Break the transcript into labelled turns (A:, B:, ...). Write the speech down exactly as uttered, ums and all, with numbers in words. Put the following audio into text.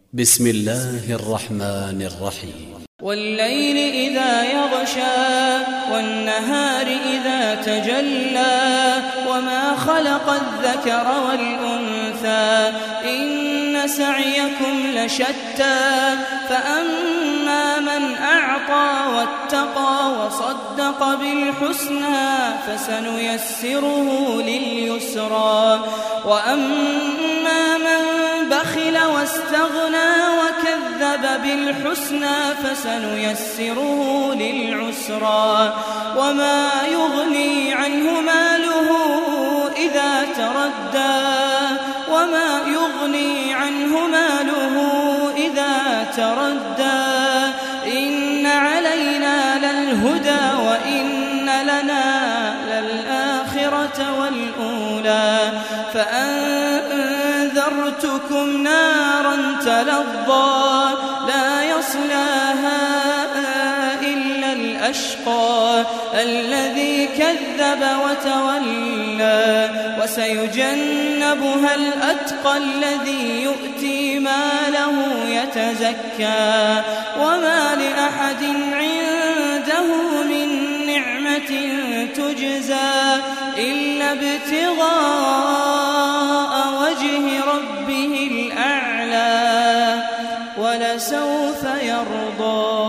A: بسم الله الرحمن الرحيم.
B: والليل إذا يغشى والنهار إذا تجلى وما خلق الذكر والأنثى إن سعيكم لشتى فأما من أعطى واتقى وصدق بالحسنى فسنيسره لليسرى وأما من بخل واستغنى وكذب بالحسنى فسنيسره للعسرى وما يغني عنه ماله إذا تردى وما يغني عنه ماله إذا تردى إن علينا للهدى وإن لنا للآخرة والأولى فأنذرتكم نارا تلظى لا يصلاها إلا الأشقى الذي كذب وتولى وسيجنبها الأتقى الذي يؤتي ماله يتزكى وما لأحد عنده من نعمة تجزى إلا ابتغاء وجه ربه الأعلى ولسوف يرضى.